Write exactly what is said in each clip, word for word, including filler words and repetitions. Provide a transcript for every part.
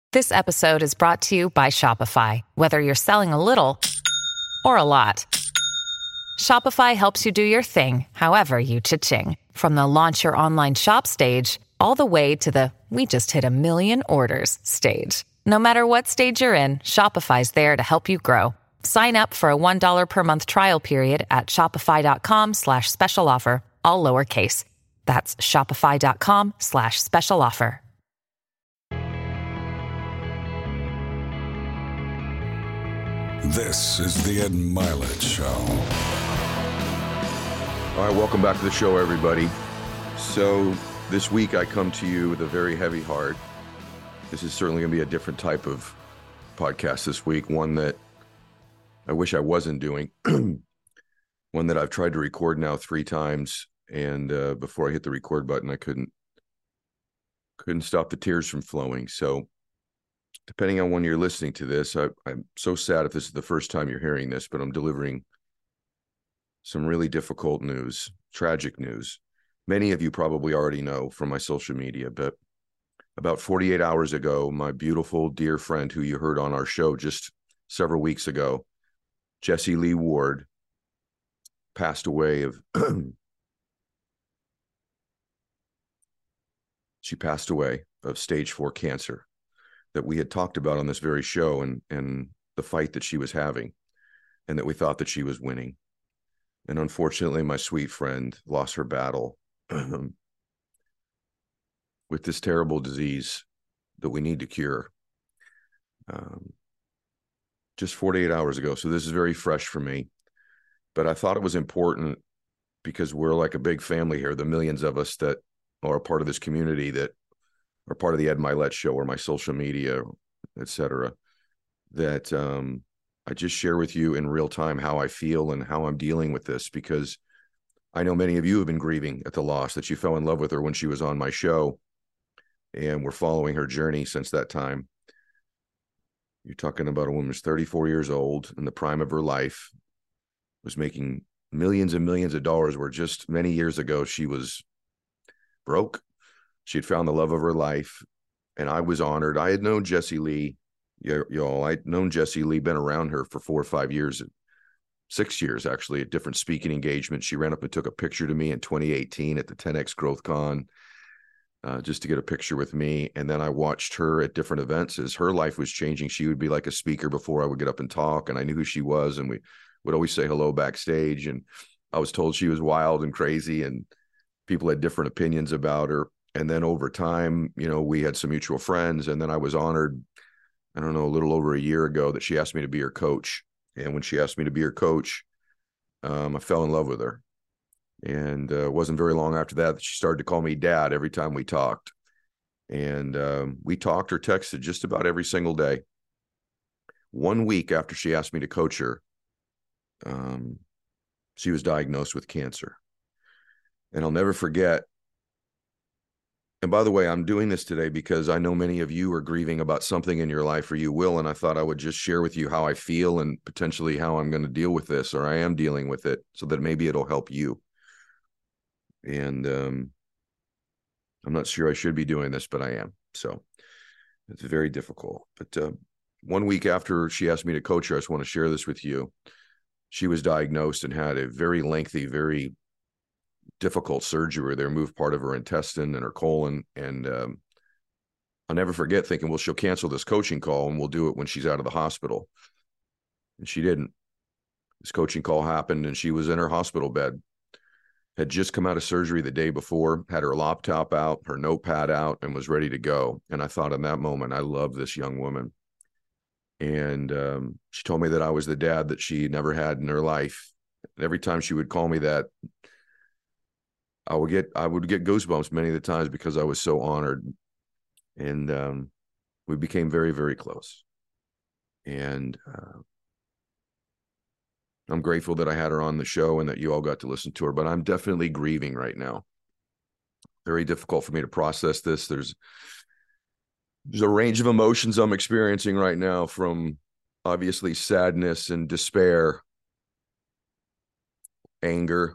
This episode is brought to you by Shopify. Whether you're selling a little or a lot, Shopify helps you do your thing, however you cha-ching. From the launch your online shop stage, all the way to the we just hit a million orders stage. No matter what stage you're in, Shopify's there to help you grow. Sign up for a one dollar per month trial period at shopify.com slash special offer, all lowercase. That's shopify.com slash special offer. This is the Ed Mylett Show. All right, welcome back to the show, everybody. So this week I come to you with a very heavy heart. This is certainly going to be a different type of podcast this week, one that I wish I wasn't doing, one that I've tried to record now three times, and uh, before I hit the record button, I couldn't couldn't stop the tears from flowing. So depending on when you're listening to this, I, I'm so sad if this is the first time you're hearing this, but I'm delivering some really difficult news, tragic news. Many of you probably already know from my social media, but about forty-eight hours ago, my beautiful, dear friend who you heard on our show just several weeks ago, Jessie Lee Ward, passed away of, she passed away of stage four cancer that we had talked about on this very show, and, and the fight that she was having, and that we thought that she was winning. And unfortunately, my sweet friend lost her battle with this terrible disease that we need to cure. Um, just forty-eight hours ago. So this is very fresh for me. But I thought it was important because we're like a big family here, the millions of us that are a part of this community that are part of the Ed Mylett Show or my social media, et cetera, that um, I just share with you in real time how I feel and how I'm dealing with this, because I know many of you have been grieving at the loss, that you fell in love with her when she was on my show, and we're following her journey since that time. You're talking about a woman who's thirty-four years old, in the prime of her life, was making millions and millions of dollars, where just many years ago she was broke. She had found the love of her life, and I was honored. I had known Jessie Lee, y'all. I'd known Jessie Lee, been around her for four or five years, six years actually, at different speaking engagements. She ran up and took a picture to me in twenty eighteen at the ten X Growth Con, uh, just to get a picture with me. And then I watched her at different events as her life was changing. She would be like a speaker before I would get up and talk, and I knew who she was, and we would always say hello backstage. And I was told she was wild and crazy, and people had different opinions about her. And then over time, you know, we had some mutual friends, and then I was honored, I don't know, a little over a year ago, that she asked me to be her coach. And when she asked me to be her coach, um, I fell in love with her. And uh, it wasn't very long after that that she started to call me dad every time we talked. And um, we talked or texted just about every single day. One week after she asked me to coach her, um, she was diagnosed with cancer. And I'll never forget. And by the way, I'm doing this today because I know many of you are grieving about something in your life, or you will, and I thought I would just share with you how I feel and potentially how I'm going to deal with this, or I am dealing with it, so that maybe it'll help you. And um, I'm not sure I should be doing this, but I am. So it's very difficult. But uh, one week after she asked me to coach her, I just want to share this with you. She was diagnosed and had a very lengthy, very difficult surgery where they removed part of her intestine and her colon. And um, I'll never forget thinking, well, she'll cancel this coaching call and we'll do it when she's out of the hospital. And she didn't. This coaching call happened and she was in her hospital bed, had just come out of surgery the day before, had her laptop out, her notepad out, and was ready to go. And I thought in that moment, I love this young woman. And um, she told me that I was the dad that she never had in her life. And every time she would call me that, I would get I would get goosebumps many of the times because I was so honored. And um, we became very, very close. And uh, I'm grateful that I had her on the show and that you all got to listen to her. But I'm definitely grieving right now. Very difficult for me to process this. There's there's a range of emotions I'm experiencing right now, from obviously sadness and despair, anger.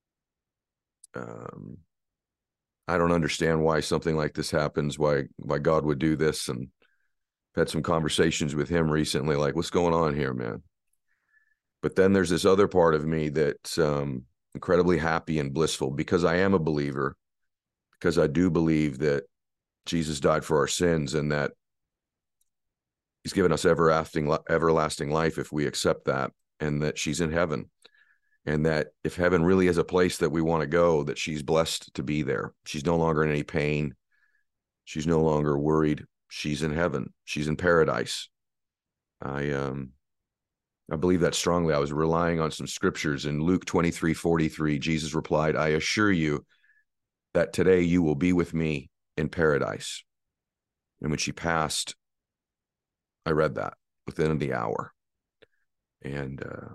Um, I don't understand why something like this happens, why why God would do this. And Had some conversations with him recently, like, what's going on here, man? But then there's this other part of me that's um, incredibly happy and blissful because I am a believer, because I do believe that Jesus died for our sins and that he's given us everlasting, everlasting life if we accept that, and that she's in heaven. And that if heaven really is a place that we want to go, that she's blessed to be there. She's no longer in any pain. She's no longer worried. She's in heaven. She's in paradise. I um, I believe that strongly. I was relying on some scriptures. In Luke twenty-three forty-three, Jesus replied, I assure you that today you will be with me in paradise. And when she passed, I read that within the hour. And uh,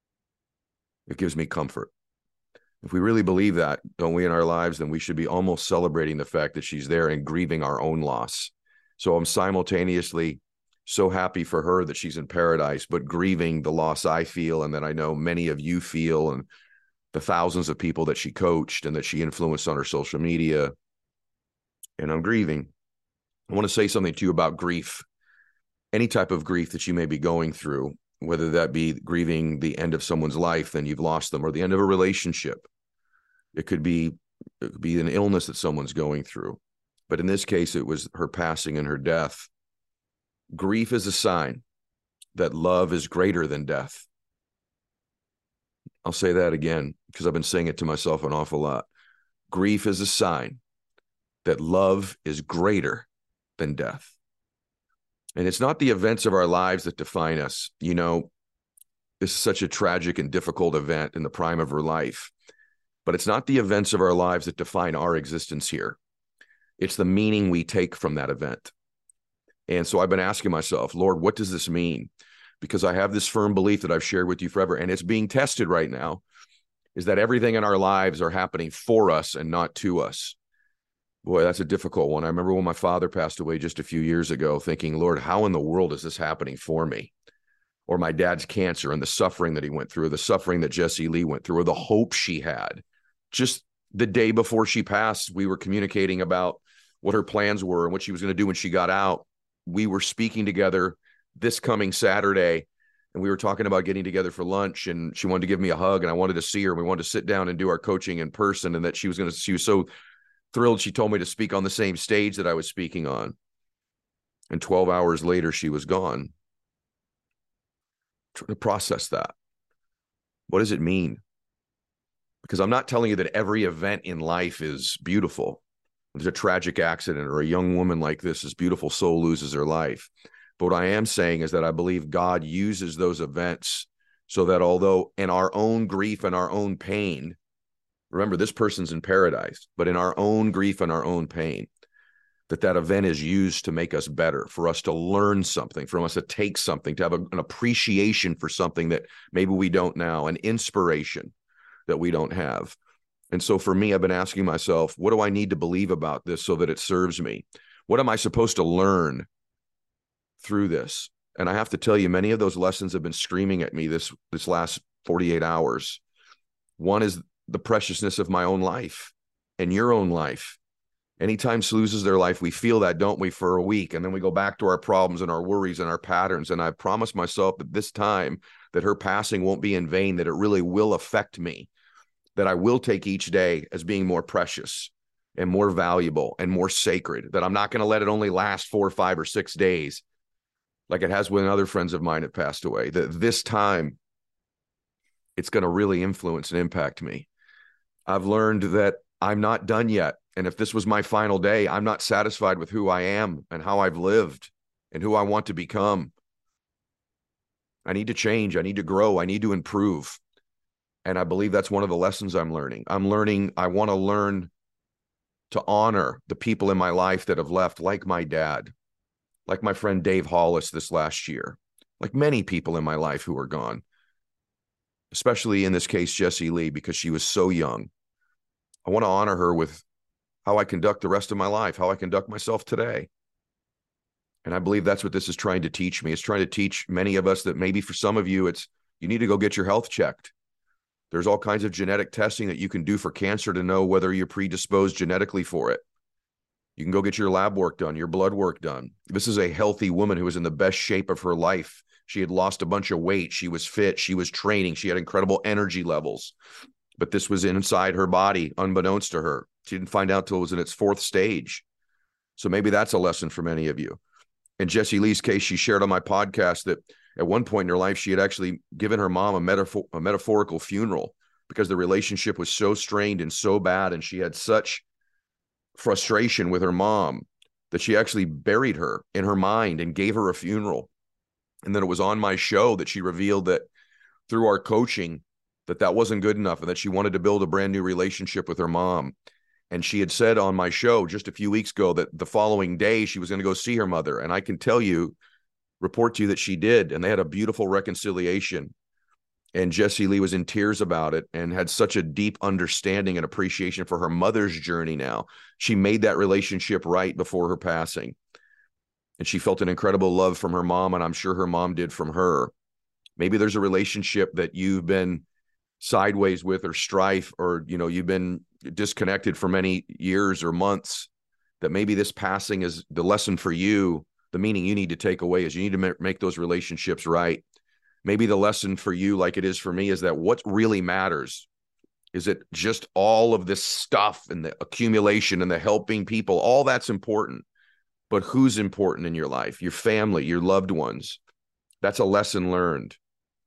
it gives me comfort. If we really believe that, don't we, in our lives, then we should be almost celebrating the fact that she's there and grieving our own loss. So I'm simultaneously so happy for her that she's in paradise, but grieving the loss I feel and that I know many of you feel, and the thousands of people that she coached and that she influenced on her social media. And I'm grieving. I want to say something to you about grief. Any type of grief that you may be going through, whether that be grieving the end of someone's life, then you've lost them, or the end of a relationship. It could be, it could be an illness that someone's going through. But in this case, it was her passing and her death. Grief is a sign that love is greater than death. I'll say that again because I've been saying it to myself an awful lot. Grief is a sign that love is greater than death. And it's not the events of our lives that define us. You know, this is such a tragic and difficult event in the prime of her life, but it's not the events of our lives that define our existence here. It's the meaning we take from that event. And so I've been asking myself, Lord, what does this mean? Because I have this firm belief that I've shared with you forever, and it's being tested right now, is that everything in our lives are happening for us and not to us. Boy, that's a difficult one. I remember when my father passed away just a few years ago, thinking, Lord, how in the world is this happening for me? Or my dad's cancer and the suffering that he went through, the suffering that Jessie Lee went through, or the hope she had. Just the day before she passed, we were communicating about what her plans were and what she was going to do when she got out. We were speaking together this coming Saturday, and we were talking about getting together for lunch, and she wanted to give me a hug, and I wanted to see her. We wanted to sit down and do our coaching in person, and that she was going to, she was so thrilled. She told me to speak on the same stage that I was speaking on. And twelve hours later, she was gone. Try to process that. What does it mean? Because I'm not telling you that every event in life is beautiful. There's a tragic accident or a young woman like this, this beautiful soul loses her life. But what I am saying is that I believe God uses those events so that although in our own grief and our own pain, remember, this person's in paradise, but in our own grief and our own pain, that that event is used to make us better, for us to learn something, for us to take something, to have a, an appreciation for something that maybe we don't now, an inspiration that we don't have. And so for me, I've been asking myself, what do I need to believe about this so that it serves me? What am I supposed to learn through this? And I have to tell you, many of those lessons have been screaming at me this, this last forty-eight hours. One is the preciousness of my own life and your own life. Anytime Sue loses their life, we feel that, don't we, for a week. And then we go back to our problems and our worries and our patterns. And I promised myself that this time that her passing won't be in vain, that it really will affect me, that I will take each day as being more precious and more valuable and more sacred, that I'm not going to let it only last four or five or six days like it has when other friends of mine have passed away, that this time it's going to really influence and impact me. I've learned that I'm not done yet. And if this was my final day, I'm not satisfied with who I am and how I've lived and who I want to become. I need to change. I need to grow. I need to improve. And I believe that's one of the lessons I'm learning. I'm learning, I want to learn to honor the people in my life that have left, like my dad, like my friend Dave Hollis this last year, like many people in my life who are gone, especially in this case, Jessie Lee, because she was so young. I want to honor her with how I conduct the rest of my life, how I conduct myself today. And I believe that's what this is trying to teach me. It's trying to teach many of us that maybe for some of you, it's you need to go get your health checked. There's all kinds of genetic testing that you can do for cancer to know whether you're predisposed genetically for it. You can go get your lab work done, your blood work done. This is a healthy woman who was in the best shape of her life. She had lost a bunch of weight. She was fit. She was training. She had incredible energy levels. But this was inside her body, unbeknownst to her. She didn't find out till it was in its fourth stage. So maybe that's a lesson for many of you. In Jessie Lee's case, she shared on my podcast that at one point in her life, she had actually given her mom a, metaphor- a metaphorical funeral because the relationship was so strained and so bad, and she had such frustration with her mom that she actually buried her in her mind and gave her a funeral. And then it was on my show that she revealed that through our coaching, that that wasn't good enough and that she wanted to build a brand new relationship with her mom. And she had said on my show just a few weeks ago that the following day she was going to go see her mother. And I can tell you, report to you that she did. And they had a beautiful reconciliation. And Jessie Lee was in tears about it and had such a deep understanding and appreciation for her mother's journey now. She made that relationship right before her passing. And she felt an incredible love from her mom, and I'm sure her mom did from her. Maybe there's a relationship that you've been sideways with or strife, or, you know, you've been disconnected for many years or months, that maybe this passing is the lesson for you. The meaning you need to take away is you need to make those relationships right. Maybe the lesson for you, like it is for me, is that what really matters is it just all of this stuff and the accumulation and the helping people, all that's important. But who's important in your life? Your family, your loved ones. That's a lesson learned.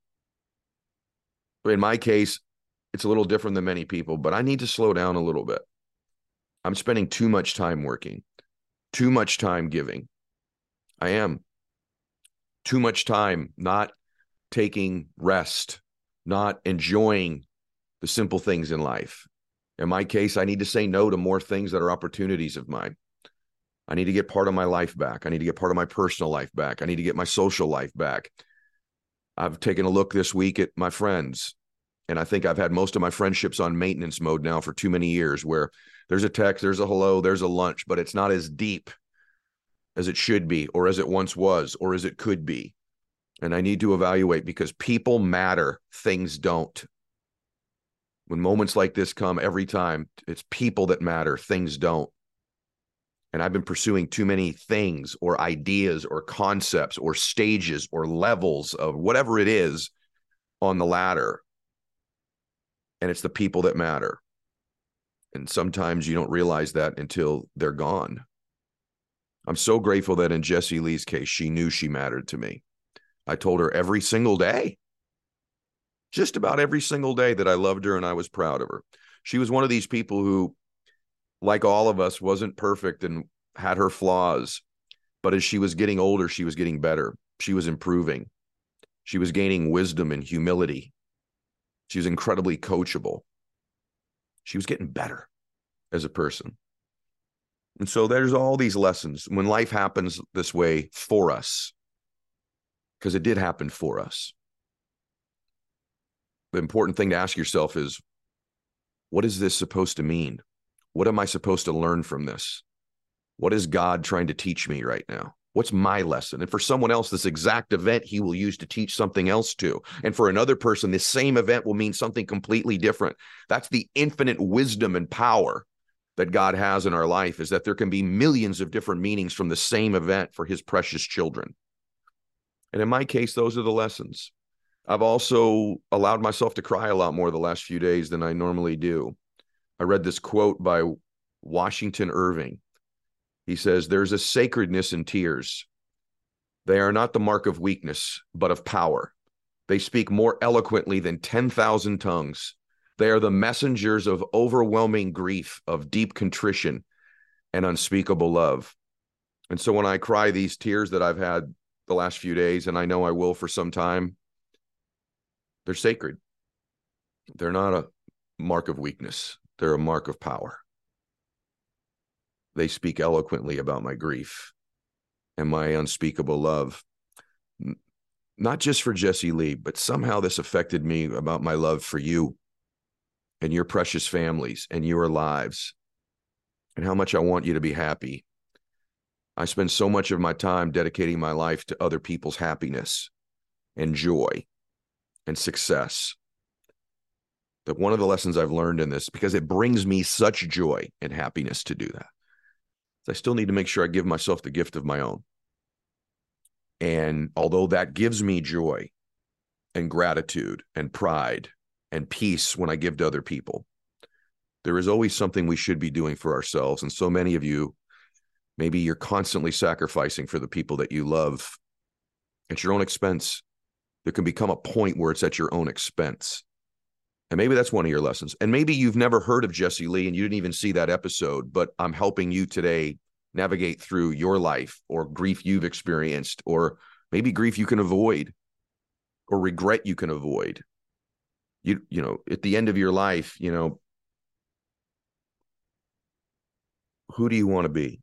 In my case, it's a little different than many people, but I need to slow down a little bit. I'm spending too much time working, too much time giving. I am. Too much time not taking rest, not enjoying the simple things in life. In my case, I need to say no to more things that are opportunities of mine. I need to get part of my life back. I need to get part of my personal life back. I need to get my social life back. I've taken a look this week at my friends, and I think I've had most of my friendships on maintenance mode now for too many years, where there's a text, there's a hello, there's a lunch, but it's not as deep as it should be, or as it once was, or as it could be. And I need to evaluate, because people matter, things don't. When moments like this come every time, it's people that matter, things don't. And I've been pursuing too many things or ideas or concepts or stages or levels of whatever it is on the ladder. And it's the people that matter. And sometimes you don't realize that until they're gone. I'm so grateful that in Jessie Lee's case, she knew she mattered to me. I told her every single day, just about every single day, that I loved her and I was proud of her. She was one of these people who, like all of us, wasn't perfect and had her flaws. But as she was getting older, she was getting better. She was improving. She was gaining wisdom and humility. She was incredibly coachable. She was getting better as a person. And so there's all these lessons when life happens this way for us, because it did happen for us. The important thing to ask yourself is, what is this supposed to mean? What am I supposed to learn from this? What is God trying to teach me right now? What's my lesson? And for someone else, this exact event he will use to teach something else to. And for another person, this same event will mean something completely different. That's the infinite wisdom and power that God has in our life, is that there can be millions of different meanings from the same event for his precious children. And in my case, those are the lessons. I've also allowed myself to cry a lot more the last few days than I normally do. I read this quote by Washington Irving. He says, "There's a sacredness in tears. They are not the mark of weakness, but of power. They speak more eloquently than ten thousand tongues. They are the messengers of overwhelming grief, of deep contrition and unspeakable love." And so when I cry these tears that I've had the last few days, and I know I will for some time, they're sacred. They're not a mark of weakness. They're a mark of power. They speak eloquently about my grief and my unspeakable love. Not just for Jessie Lee, but somehow this affected me about my love for you and your precious families and your lives, and how much I want you to be happy. I spend so much of my time dedicating my life to other people's happiness and joy and success, that one of the lessons I've learned in this, because it brings me such joy and happiness to do that, I still need to make sure I give myself the gift of my own. And although that gives me joy and gratitude and pride and peace when I give to other people, there is always something we should be doing for ourselves. And so many of you, maybe you're constantly sacrificing for the people that you love at your own expense. There can become a point where it's at your own expense. And maybe that's one of your lessons. And maybe you've never heard of Jesse Lee and you didn't even see that episode, but I'm helping you today navigate through your life or grief you've experienced, or maybe grief you can avoid or regret you can avoid. You, you know, at the end of your life, you know, who do you want to be?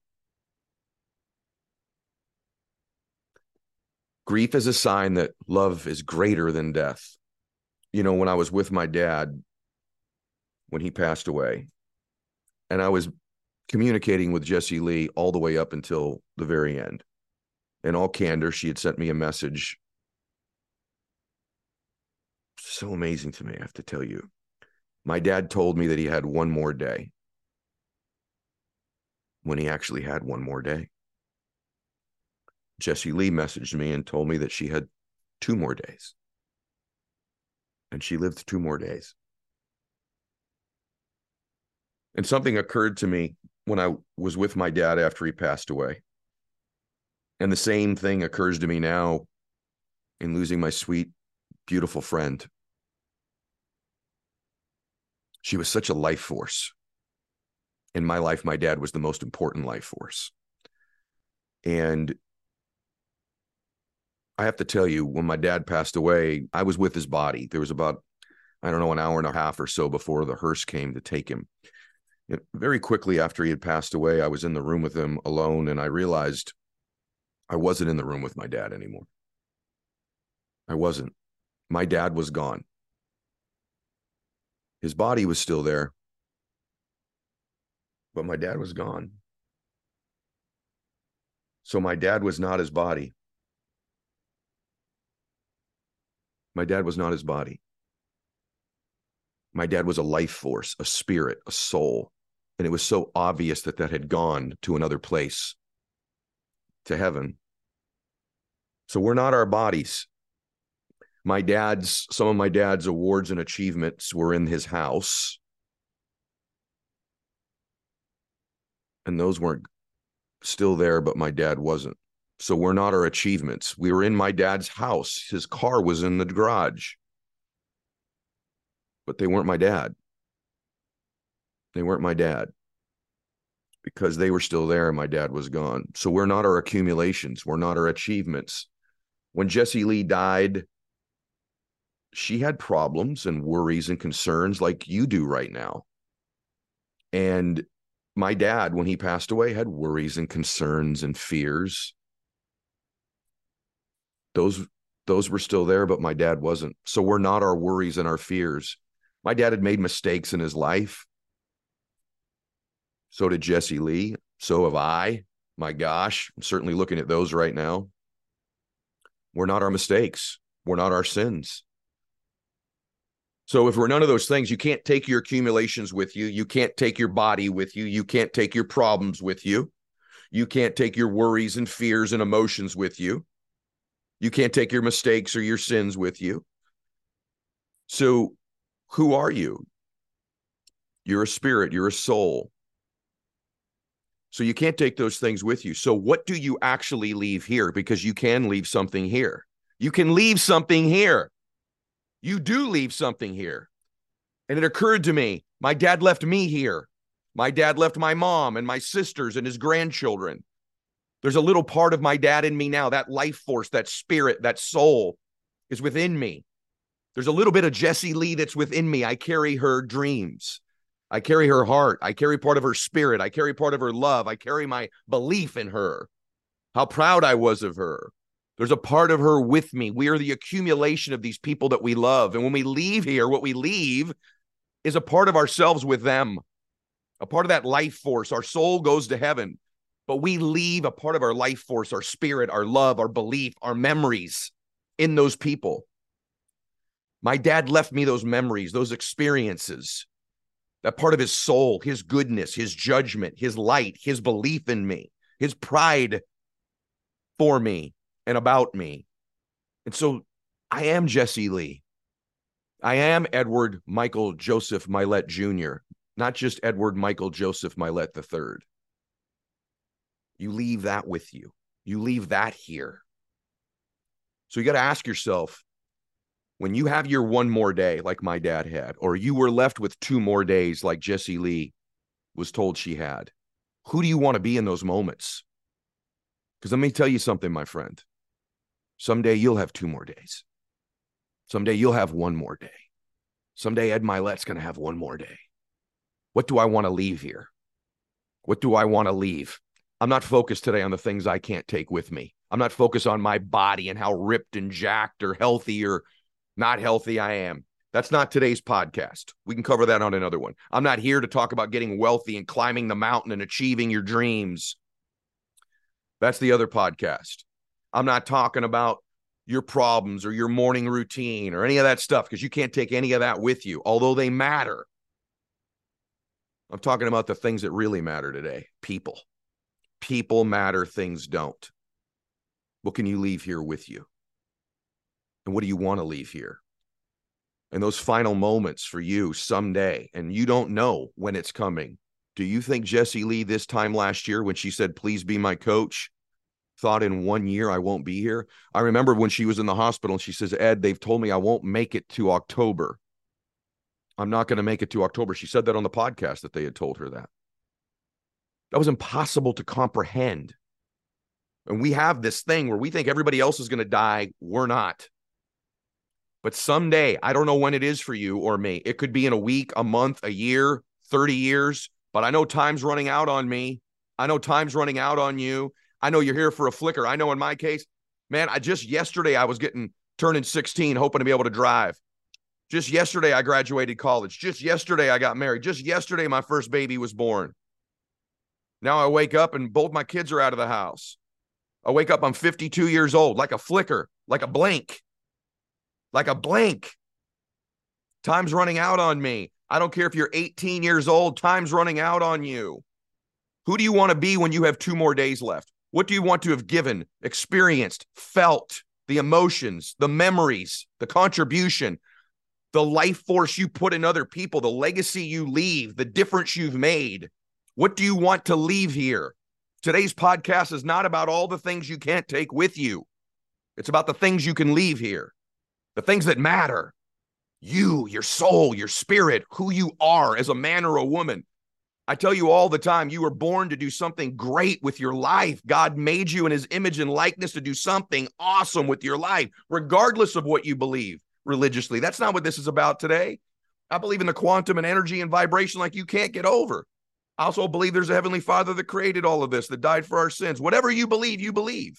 Grief is a sign that love is greater than death. You know, when I was with my dad, when he passed away, and I was communicating with Jesse Lee all the way up until the very end. In all candor, she had sent me a message. So amazing to me, I have to tell you. My dad told me that he had one more day, when he actually had one more day. Jesse Lee messaged me and told me that she had two more days. And she lived two more days. And something occurred to me when I was with my dad after he passed away. And the same thing occurs to me now in losing my sweet, beautiful friend. She was such a life force. In my life, my dad was the most important life force. And I have to tell you, when my dad passed away, I was with his body. There was about, I don't know, an hour and a half or so before the hearse came to take him. You know, very quickly after he had passed away, I was in the room with him alone, and I realized I wasn't in the room with my dad anymore. I wasn't. My dad was gone. His body was still there, but my dad was gone. So my dad was not his body. My dad was not his body. My dad was a life force, a spirit, a soul. And it was so obvious that that had gone to another place, to heaven. So we're not our bodies. My dad's, some of my dad's awards and achievements were in his house. And those weren't still there, but my dad wasn't. So we're not our achievements. We were in my dad's house. His car was in the garage. But they weren't my dad. They weren't my dad. Because they were still there and my dad was gone. So we're not our accumulations. We're not our achievements. When Jesse Lee died, she had problems and worries and concerns like you do right now. And my dad, when he passed away, had worries and concerns and fears. Those, those were still there, but my dad wasn't. So we're not our worries and our fears. My dad had made mistakes in his life. So did Jesse Lee. So have I. My gosh, I'm certainly looking at those right now. We're not our mistakes. We're not our sins. So if we're none of those things, you can't take your accumulations with you. You can't take your body with you. You can't take your problems with you. You can't take your worries and fears and emotions with you. You can't take your mistakes or your sins with you. So who are you? You're a spirit. You're a soul. So you can't take those things with you. So what do you actually leave here? Because you can leave something here. You can leave something here. You do leave something here. And it occurred to me, my dad left me here. My dad left my mom and my sisters and his grandchildren. There's a little part of my dad in me now. That life force, that spirit, that soul is within me. There's a little bit of Jesse Lee that's within me. I carry her dreams. I carry her heart. I carry part of her spirit. I carry part of her love. I carry my belief in her. How proud I was of her. There's a part of her with me. We are the accumulation of these people that we love. And when we leave here, what we leave is a part of ourselves with them, a part of that life force. Our soul goes to heaven, but we leave a part of our life force, our spirit, our love, our belief, our memories in those people. My dad left me those memories, those experiences. that part of his soul, his goodness, his judgment, his light, his belief in me, his pride for me and about me. And so I am Jesse Lee. I am Edward Michael Joseph Mylett Junior, not just Edward Michael Joseph Mylett the third. You leave that with you. You leave that here. So you got to ask yourself, when you have your one more day like my dad had, or you were left with two more days like Jesse Lee was told she had, who do you want to be in those moments? Because let me tell you something, my friend. Someday you'll have two more days. Someday you'll have one more day. Someday Ed Mylett's going to have one more day. What do I want to leave here? What do I want to leave? I'm not focused today on the things I can't take with me. I'm not focused on my body and how ripped and jacked or healthy or not healthy I am. That's not today's podcast. We can cover that on another one. I'm not here to talk about getting wealthy and climbing the mountain and achieving your dreams. That's the other podcast. I'm not talking about your problems or your morning routine or any of that stuff, because you can't take any of that with you, although they matter. I'm talking about the things that really matter today. People. People matter, things don't. What can you leave here with you? And what do you want to leave here? And those final moments for you someday, and you don't know when it's coming. Do you think Jesse Lee this time last year when she said, please be my coach, thought in one year I won't be here? I remember when she was in the hospital and she says, Ed, they've told me I won't make it to October. I'm not going to make it to October. She said that on the podcast that they had told her that. That was impossible to comprehend. And we have this thing where we think everybody else is going to die. We're not. But someday, I don't know when it is for you or me. It could be in a week, a month, a year, thirty years. But I know time's running out on me. I know time's running out on you. I know you're here for a flicker. I know in my case, man, I just yesterday I was getting turning sixteen, hoping to be able to drive. Just yesterday I graduated college. Just yesterday I got married. Just yesterday my first baby was born. Now I wake up and both my kids are out of the house. I wake up, I'm fifty-two years old, like a flicker, like a blink, like a blink. Time's running out on me. I don't care if you're eighteen years old, time's running out on you. Who do you want to be when you have two more days left? What do you want to have given, experienced, felt, the emotions, the memories, the contribution, the life force you put in other people, the legacy you leave, the difference you've made? What do you want to leave here? Today's podcast is not about all the things you can't take with you. It's about the things you can leave here, the things that matter. You, your soul, your spirit, who you are as a man or a woman. I tell you all the time, you were born to do something great with your life. God made you in his image and likeness to do something awesome with your life, regardless of what you believe religiously. That's not what this is about today. I believe in the quantum and energy and vibration like you can't get over. I also believe there's a heavenly Father that created all of this, that died for our sins. Whatever you believe, you believe.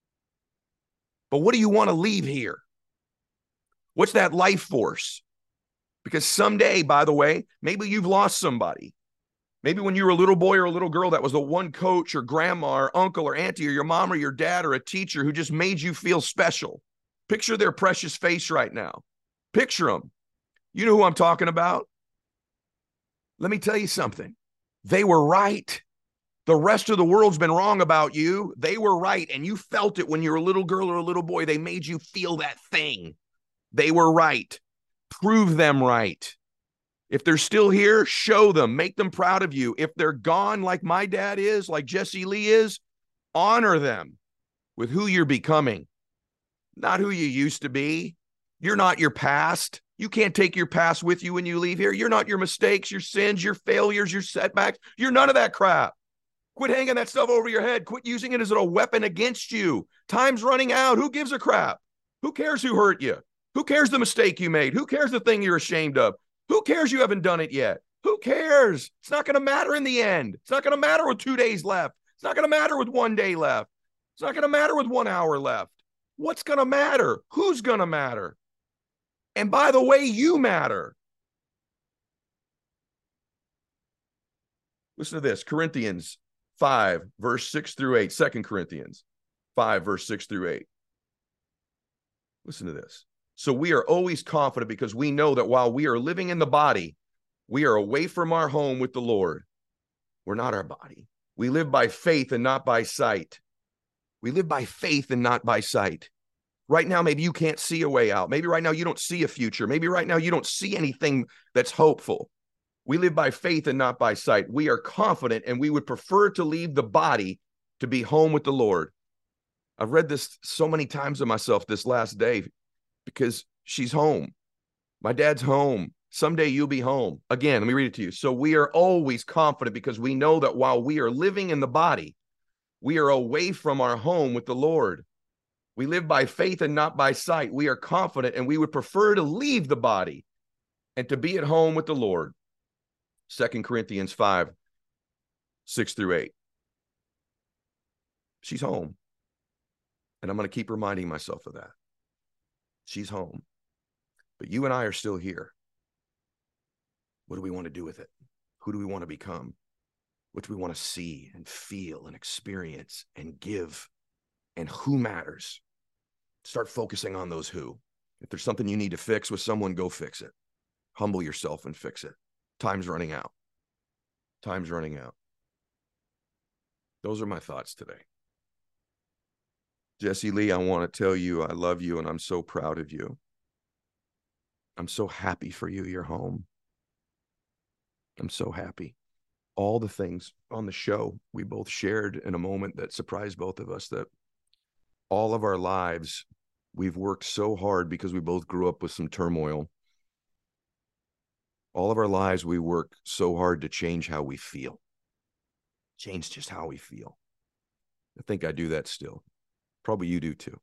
But what do you want to leave here? What's that life force? Because someday, by the way, maybe you've lost somebody. Maybe when you were a little boy or a little girl, that was the one coach or grandma or uncle or auntie or your mom or your dad or a teacher who just made you feel special. Picture their precious face right now. Picture them. You know who I'm talking about? Let me tell you something. They were right. The rest of the world's been wrong about you. They were right, and you felt it when you were a little girl or a little boy. They made you feel that thing. They were right. Prove them right. If they're still here, show them. Make them proud of you. If they're gone like my dad is, like Jesse Lee is, honor them with who you're becoming, not who you used to be. You're not your past. You can't take your past with you when you leave here. You're not your mistakes, your sins, your failures, your setbacks. You're none of that crap. Quit hanging that stuff over your head. Quit using it as a weapon against you. Time's running out. Who gives a crap? Who cares who hurt you? Who cares the mistake you made? Who cares the thing you're ashamed of? Who cares you haven't done it yet? Who cares? It's not going to matter in the end. It's not going to matter with two days left. It's not going to matter with one day left. It's not going to matter with one hour left. What's going to matter? Who's going to matter? And by the way, you matter. Listen to this. Corinthians five, verse six through eight. Second Corinthians five, verse six through eight. Listen to this. So we are always confident because we know that while we are living in the body, We are away from our home with the Lord. We're not our body. We live by faith and not by sight. We live by faith and not by sight. Right now, maybe you can't see a way out. Maybe right now you don't see a future. Maybe right now you don't see anything that's hopeful. We live by faith and not by sight. We are confident, and we would prefer to leave the body to be home with the Lord. I've read this so many times to myself this last day because she's home. My dad's home. Someday you'll be home. Again, let me read it to you. So we are always confident because we know that while we are living in the body, we are away from our home with the Lord. We live by faith and not by sight. We are confident, and we would prefer to leave the body and to be at home with the Lord. Second Corinthians five, six through eight. She's home. And I'm going to keep reminding myself of that. She's home. But you and I are still here. What do we want to do with it? Who do we want to become? What do we want to see and feel and experience and give? And who matters? Start focusing on those who. If there's something you need to fix with someone, go fix it. Humble yourself and fix it. Time's running out. Time's running out. Those are my thoughts today. Jesse Lee, I want to tell you I love you and I'm so proud of you. I'm so happy for you. You're home. I'm so happy. All the things on the show we both shared in a moment that surprised both of us, that all of our lives we've worked so hard because we both grew up with some turmoil. All of our lives we work so hard to change how we feel. Change just how we feel. I think I do that still. Probably you do too.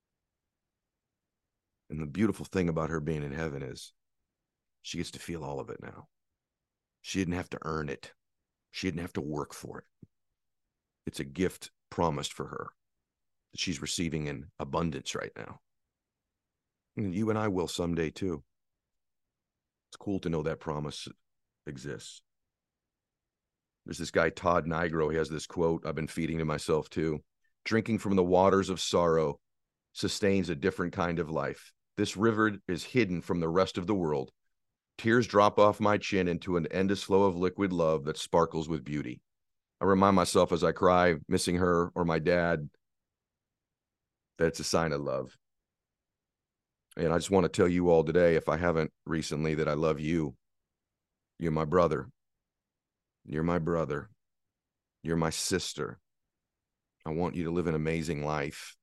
And the beautiful thing about her being in heaven is she gets to feel all of it now. She didn't have to earn it. She didn't have to work for it. It's a gift promised for her that she's receiving in abundance right now. And you and I will someday too. It's cool to know that promise exists. There's this guy, Todd Nigro. He has this quote I've been feeding to myself too. Drinking from the waters of sorrow sustains a different kind of life. This river is hidden from the rest of the world. Tears drop off my chin into an endless flow of liquid love that sparkles with beauty. I remind myself as I cry, missing her or my dad, that it's a sign of love. And I just want to tell you all today, if I haven't recently, that I love you. You're my brother. You're my brother. You're my sister. I want you to live an amazing life.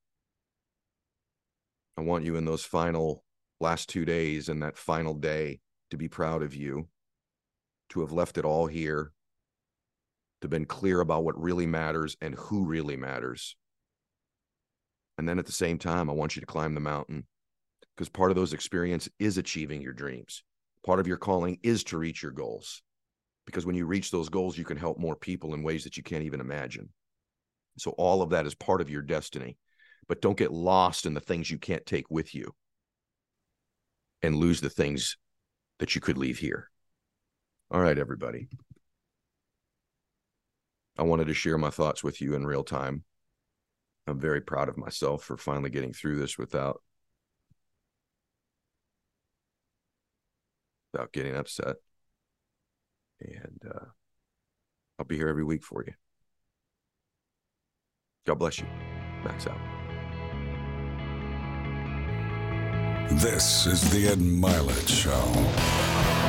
I want you in those final last two days and that final day to be proud of you, to have left it all here, to have been clear about what really matters and who really matters. And then at the same time, I want you to climb the mountain, because part of those experiences is achieving your dreams. Part of your calling is to reach your goals, because when you reach those goals, you can help more people in ways that you can't even imagine. So all of that is part of your destiny, but don't get lost in the things you can't take with you and lose the things that you could leave here. All right, everybody. I wanted to share my thoughts with you in real time. I'm very proud of myself for finally getting through this without, without getting upset. And uh, I'll be here every week for you. God bless you. Max out. This is the Ed Milet Show.